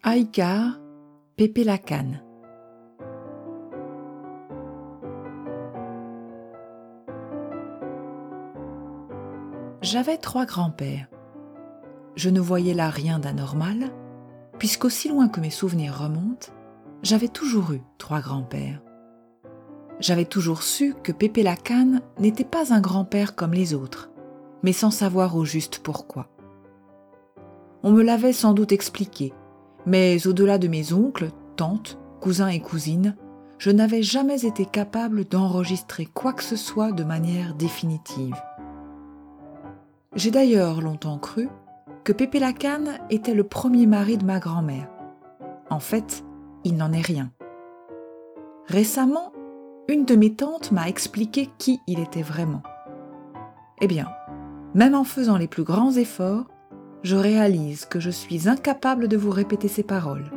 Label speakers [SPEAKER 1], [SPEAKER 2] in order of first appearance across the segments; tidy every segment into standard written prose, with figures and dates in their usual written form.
[SPEAKER 1] Haïkar, Pépé la Cane. J'avais 3 grands-pères. Je ne voyais là rien d'anormal, puisqu'aussi loin que mes souvenirs remontent, j'avais toujours eu 3 grands-pères. J'avais toujours su que Pépé la Cane n'était pas un grand-père comme les autres, mais sans savoir au juste pourquoi. On me l'avait sans doute expliqué, mais au-delà de mes oncles, tantes, cousins et cousines, je n'avais jamais été capable d'enregistrer quoi que ce soit de manière définitive. J'ai d'ailleurs longtemps cru que Pépé la Cane était le premier mari de ma grand-mère. En fait, il n'en est rien. Récemment, une de mes tantes m'a expliqué qui il était vraiment. Eh bien, même en faisant les plus grands efforts, je réalise que je suis incapable de vous répéter ces paroles.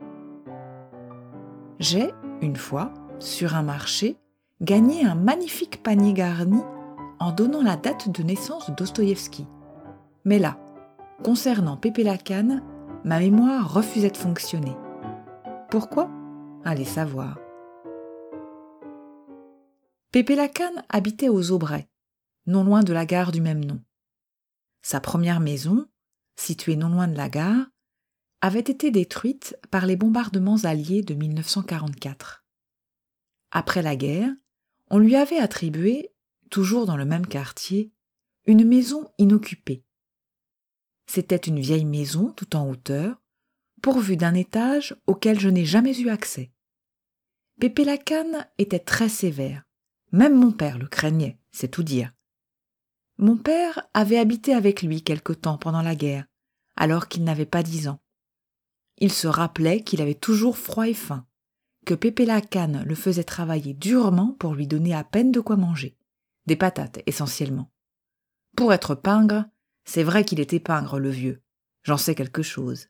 [SPEAKER 1] J'ai, une fois, sur un marché, gagné un magnifique panier garni en donnant la date de naissance de Dostoïevski. Mais là, concernant Pépé la Cane, ma mémoire refusait de fonctionner. Pourquoi ? Allez savoir. Pépé la Cane habitait aux Aubrais, non loin de la gare du même nom. Sa première maison, située non loin de la gare, avait été détruite par les bombardements alliés de 1944. Après la guerre, on lui avait attribué, toujours dans le même quartier, une maison inoccupée. C'était une vieille maison tout en hauteur, pourvue d'un étage auquel je n'ai jamais eu accès. Pépé la Cane était très sévère. Même mon père le craignait, c'est tout dire. Mon père avait habité avec lui quelque temps pendant la guerre, alors qu'il n'avait pas 10 ans. Il se rappelait qu'il avait toujours froid et faim, que Pépé la Cane le faisait travailler durement pour lui donner à peine de quoi manger, des patates essentiellement. Pour être pingre, c'est vrai qu'il était pingre le vieux, j'en sais quelque chose.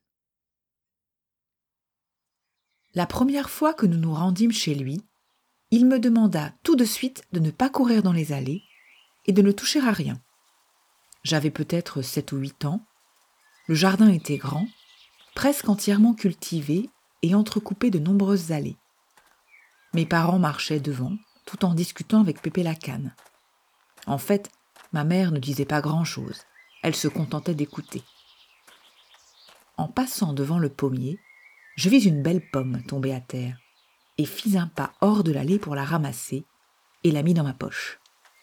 [SPEAKER 1] La première fois que nous nous rendîmes chez lui, il me demanda tout de suite de ne pas courir dans les allées et de ne toucher à rien. J'avais peut-être 7 ou 8 ans, le jardin était grand, presque entièrement cultivé et entrecoupé de nombreuses allées. Mes parents marchaient devant, tout en discutant avec Pépé la Cane. En fait, ma mère ne disait pas grand-chose, elle se contentait d'écouter. En passant devant le pommier, je vis une belle pomme tomber à terre et fis un pas hors de l'allée pour la ramasser et la mis dans ma poche.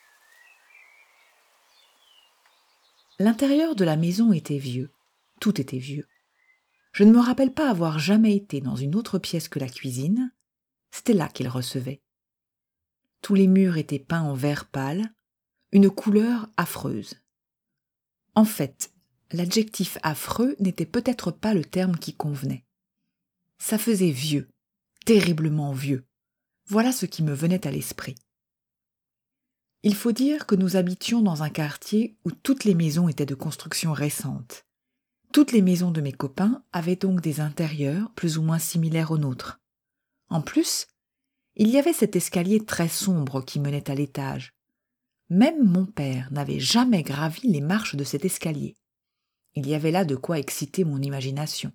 [SPEAKER 1] L'intérieur de la maison était vieux, tout était vieux. Je ne me rappelle pas avoir jamais été dans une autre pièce que la cuisine, c'était là qu'il recevait. Tous les murs étaient peints en vert pâle, une couleur affreuse. En fait, l'adjectif affreux n'était peut-être pas le terme qui convenait. Ça faisait vieux, terriblement vieux. Voilà ce qui me venait à l'esprit. Il faut dire que nous habitions dans un quartier où toutes les maisons étaient de construction récente. Toutes les maisons de mes copains avaient donc des intérieurs plus ou moins similaires aux nôtres. En plus, il y avait cet escalier très sombre qui menait à l'étage. Même mon père n'avait jamais gravi les marches de cet escalier. Il y avait là de quoi exciter mon imagination.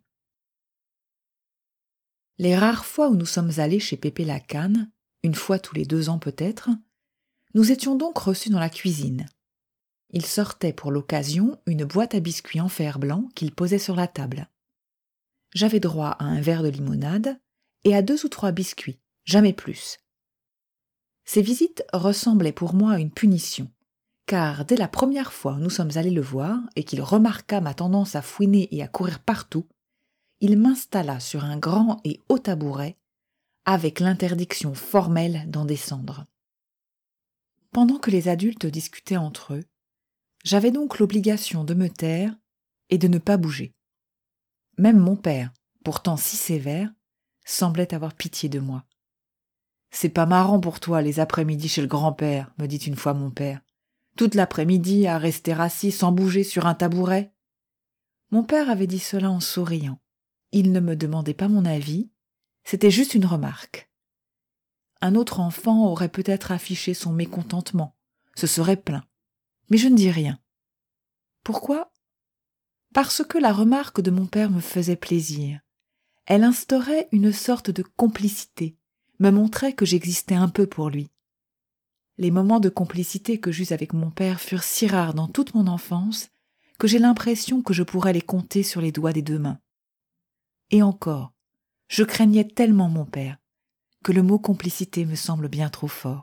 [SPEAKER 1] Les rares fois où nous sommes allés chez Pépé la Cane, une fois tous les 2 ans peut-être, nous étions donc reçus dans la cuisine. Il sortait pour l'occasion une boîte à biscuits en fer blanc qu'il posait sur la table. J'avais droit à un verre de limonade et à 2 ou 3 biscuits, jamais plus. Ces visites ressemblaient pour moi à une punition, car dès la première fois où nous sommes allés le voir et qu'il remarqua ma tendance à fouiner et à courir partout, il m'installa sur un grand et haut tabouret avec l'interdiction formelle d'en descendre. Pendant que les adultes discutaient entre eux, j'avais donc l'obligation de me taire et de ne pas bouger. Même mon père, pourtant si sévère, semblait avoir pitié de moi. « C'est pas marrant pour toi les après-midi chez le grand-père, me dit une fois mon père. Toute l'après-midi à rester assis sans bouger sur un tabouret. » Mon père avait dit cela en souriant. Il ne me demandait pas mon avis, c'était juste une remarque. Un autre enfant aurait peut-être affiché son mécontentement, se serait plaint. Mais je ne dis rien. Pourquoi ? Parce que la remarque de mon père me faisait plaisir. Elle instaurait une sorte de complicité, me montrait que j'existais un peu pour lui. Les moments de complicité que j'eus avec mon père furent si rares dans toute mon enfance que j'ai l'impression que je pourrais les compter sur les doigts des 2 mains. Et encore, je craignais tellement mon père que le mot complicité me semble bien trop fort.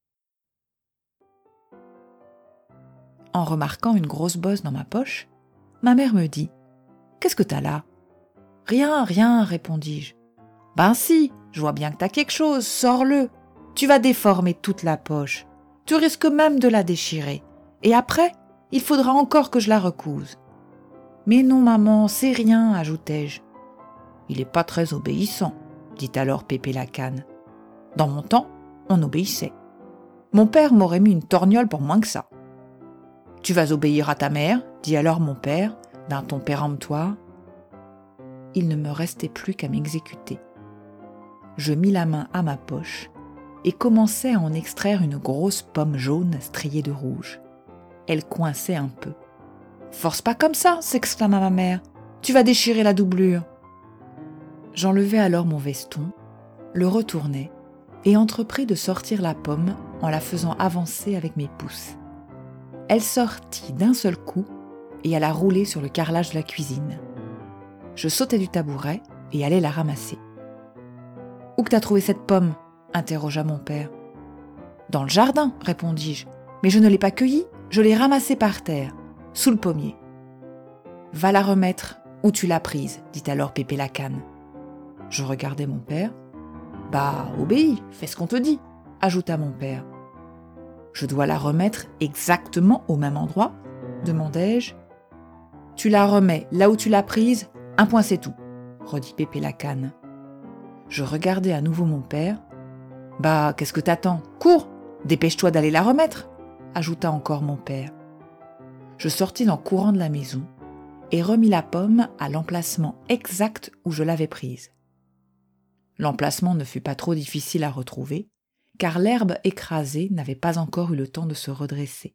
[SPEAKER 1] En remarquant une grosse bosse dans ma poche, ma mère me dit « Qu'est-ce que t'as là ?»« Rien, rien, répondis-je. »« Ben si, je vois bien que t'as quelque chose, sors-le. Tu vas déformer toute la poche. Tu risques même de la déchirer. Et après, il faudra encore que je la recouse. »« Mais non, maman, c'est rien, ajoutai-je. »« Il est pas très obéissant, dit alors Pépé la Cane. Dans mon temps, on obéissait. Mon père m'aurait mis une torgnole pour moins que ça. »« Tu vas obéir à ta mère, dit alors mon père, d'un ton péremptoire. » Il ne me restait plus qu'à m'exécuter. Je mis la main à ma poche et commençai à en extraire une grosse pomme jaune striée de rouge. Elle coinçait un peu. « Force pas comme ça, s'exclama ma mère. Tu vas déchirer la doublure. » J'enlevai alors mon veston, le retournai et entrepris de sortir la pomme en la faisant avancer avec mes pouces. Elle sortit d'un seul coup et alla rouler sur le carrelage de la cuisine. Je sautai du tabouret et allai la ramasser. « Où que t'as trouvé cette pomme ?» interrogea mon père. « Dans le jardin, répondis-je, mais je ne l'ai pas cueillie, je l'ai ramassée par terre, sous le pommier. »« Va la remettre où tu l'as prise, dit alors Pépé la Cane. » Je regardai mon père. « Bah, obéis, fais ce qu'on te dit, » ajouta mon père. « Je dois la remettre exactement au même endroit ?» demandai-je. « Tu la remets là où tu l'as prise, un point c'est tout, » redit Pépé la Cane. Je regardai à nouveau mon père. « Bah, qu'est-ce que t'attends ? Cours, dépêche-toi d'aller la remettre » ajouta encore mon père. Je sortis en courant de la maison et remis la pomme à l'emplacement exact où je l'avais prise. L'emplacement ne fut pas trop difficile à retrouver, car l'herbe écrasée n'avait pas encore eu le temps de se redresser.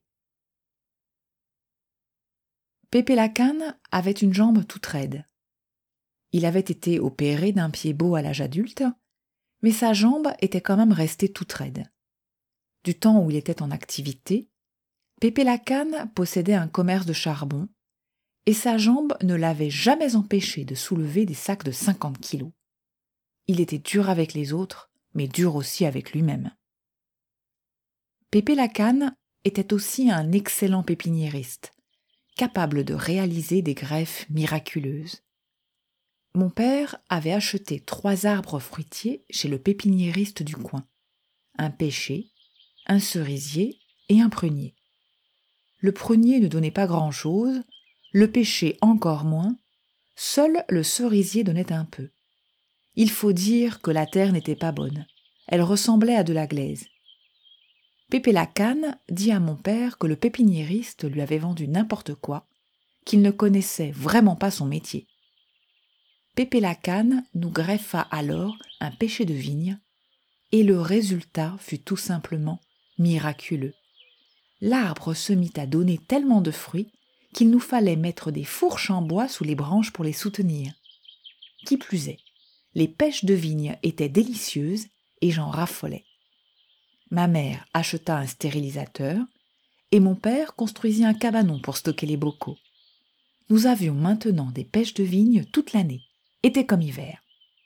[SPEAKER 1] Pépé la Cane avait une jambe toute raide. Il avait été opéré d'un pied-bot à l'âge adulte, mais sa jambe était quand même restée toute raide. Du temps où il était en activité, Pépé la Cane possédait un commerce de charbon, et sa jambe ne l'avait jamais empêché de soulever des sacs de 50 kilos. Il était dur avec les autres, mais dur aussi avec lui-même. Pépé la Cane était aussi un excellent pépiniériste, capable de réaliser des greffes miraculeuses. Mon père avait acheté 3 arbres fruitiers chez le pépiniériste du coin, un pêcher, un cerisier et un prunier. Le prunier ne donnait pas grand-chose, le pêcher encore moins, seul le cerisier donnait un peu. Il faut dire que la terre n'était pas bonne, elle ressemblait à de la glaise. Pépé la Cane dit à mon père que le pépiniériste lui avait vendu n'importe quoi, qu'il ne connaissait vraiment pas son métier. Pépé la Cane nous greffa alors un pêcher de vigne, et le résultat fut tout simplement miraculeux. L'arbre se mit à donner tellement de fruits qu'il nous fallait mettre des fourches en bois sous les branches pour les soutenir. Qui plus est, les pêches de vigne étaient délicieuses et j'en raffolais. Ma mère acheta un stérilisateur et mon père construisit un cabanon pour stocker les bocaux. Nous avions maintenant des pêches de vigne toute l'année, été comme hiver.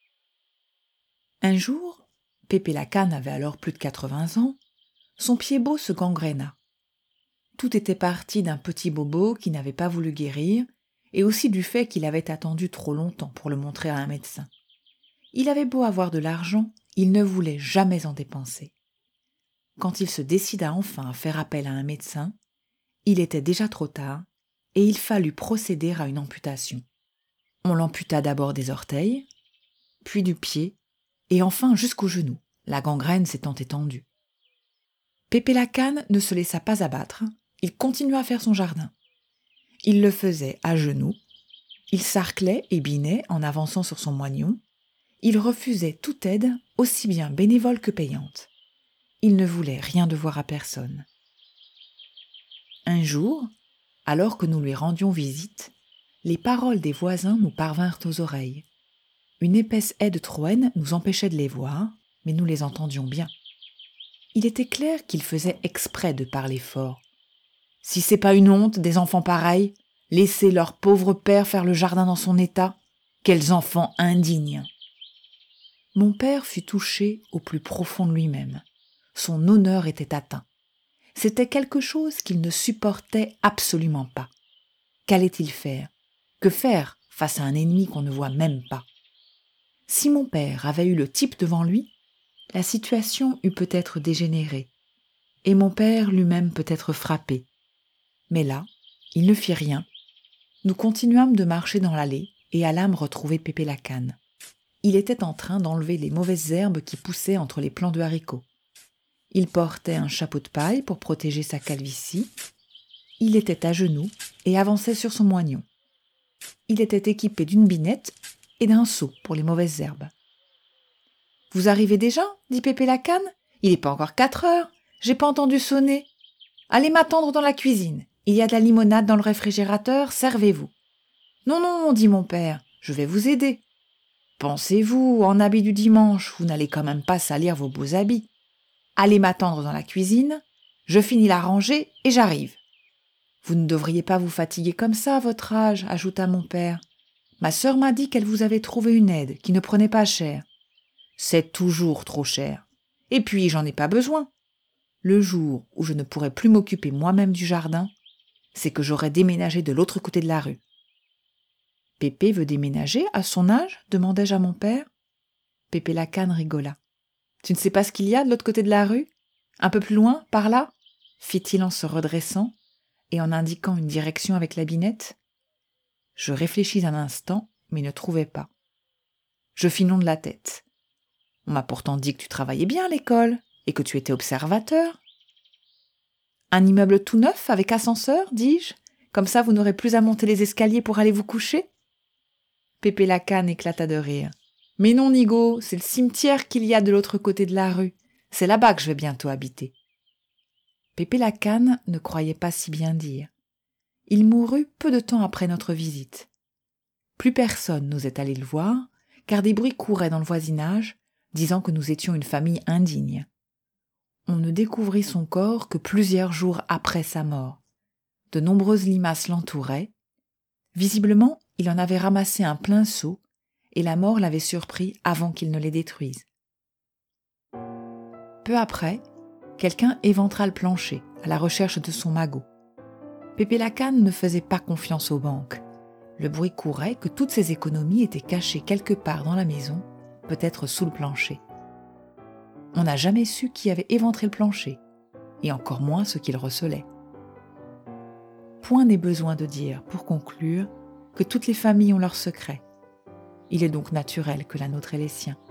[SPEAKER 1] Un jour, Pépé la Cane avait alors plus de 80 ans, son pied-bot se gangréna. Tout était parti d'un petit bobo qui n'avait pas voulu guérir et aussi du fait qu'il avait attendu trop longtemps pour le montrer à un médecin. Il avait beau avoir de l'argent, il ne voulait jamais en dépenser. Quand il se décida enfin à faire appel à un médecin, il était déjà trop tard et il fallut procéder à une amputation. On l'amputa d'abord des orteils, puis du pied et enfin jusqu'au genou, la gangrène s'étant étendue. Pépé la Cane ne se laissa pas abattre, il continua à faire son jardin. Il le faisait à genoux, il sarclait et binait en avançant sur son moignon, il refusait toute aide, aussi bien bénévole que payante. Il ne voulait rien devoir à personne. Un jour, alors que nous lui rendions visite, les paroles des voisins nous parvinrent aux oreilles. Une épaisse haie de Troène nous empêchait de les voir, mais nous les entendions bien. Il était clair qu'ils faisaient exprès de parler fort. Si c'est pas une honte, des enfants pareils, laisser leur pauvre père faire le jardin dans son état, quels enfants indignes. Mon père fut touché au plus profond de lui-même. Son honneur était atteint. C'était quelque chose qu'il ne supportait absolument pas. Qu'allait-il faire ? Que faire face à un ennemi qu'on ne voit même pas ? Si mon père avait eu le type devant lui, la situation eût peut-être dégénéré, et mon père lui-même peut-être frappé. Mais là, il ne fit rien. Nous continuâmes de marcher dans l'allée et allâmes retrouver Pépé Lacane. Il était en train d'enlever les mauvaises herbes qui poussaient entre les plants de haricots. Il portait un chapeau de paille pour protéger sa calvitie. Il était à genoux et avançait sur son moignon. Il était équipé d'une binette et d'un seau pour les mauvaises herbes. « Vous arrivez déjà ?» dit Pépé Lacane. « Il n'est pas encore 4 heures. J'ai pas entendu sonner. Allez m'attendre dans la cuisine. Il y a de la limonade dans le réfrigérateur, servez-vous. »« Non, non, dit mon père, je vais vous aider. »« Pensez-vous, en habit du dimanche, vous n'allez quand même pas salir vos beaux habits. Allez m'attendre dans la cuisine, je finis la rangée et j'arrive. »« Vous ne devriez pas vous fatiguer comme ça à votre âge, ajouta mon père. Ma sœur m'a dit qu'elle vous avait trouvé une aide qui ne prenait pas cher. »« C'est toujours trop cher. Et puis, j'en ai pas besoin. Le jour où je ne pourrai plus m'occuper moi-même du jardin, c'est que j'aurai déménagé de l'autre côté de la rue. »« Pépé veut déménager à son âge ?» demandai-je à mon père. Pépé Lacane rigola. « Tu ne sais pas ce qu'il y a de l'autre côté de la rue ? Un peu plus loin, par là ?» fit-il en se redressant et en indiquant une direction avec la binette. Je réfléchis un instant, mais ne trouvai pas. Je fis non de la tête. « On m'a pourtant dit que tu travaillais bien à l'école et que tu étais observateur. »« Un immeuble tout neuf avec ascenseur, dis-je ? Comme ça, vous n'aurez plus à monter les escaliers pour aller vous coucher ?» Pépé Lacane éclata de rire. « Mais non, Nigo, c'est le cimetière qu'il y a de l'autre côté de la rue. C'est là-bas que je vais bientôt habiter. » Pépé Lacane ne croyait pas si bien dire. Il mourut peu de temps après notre visite. Plus personne n'osait aller le voir, car des bruits couraient dans le voisinage, disant que nous étions une famille indigne. On ne découvrit son corps que plusieurs jours après sa mort. De nombreuses limaces l'entouraient. Visiblement, il en avait ramassé un plein seau, et la mort l'avait surpris avant qu'il ne les détruise. Peu après, quelqu'un éventra le plancher à la recherche de son magot. Pépé Lacane ne faisait pas confiance aux banques. Le bruit courait que toutes ses économies étaient cachées quelque part dans la maison, peut-être sous le plancher. On n'a jamais su qui avait éventré le plancher, et encore moins ce qu'il recelait. Point n'est besoin de dire, pour conclure, que toutes les familles ont leurs secrets. Il est donc naturel que la nôtre ait les siens.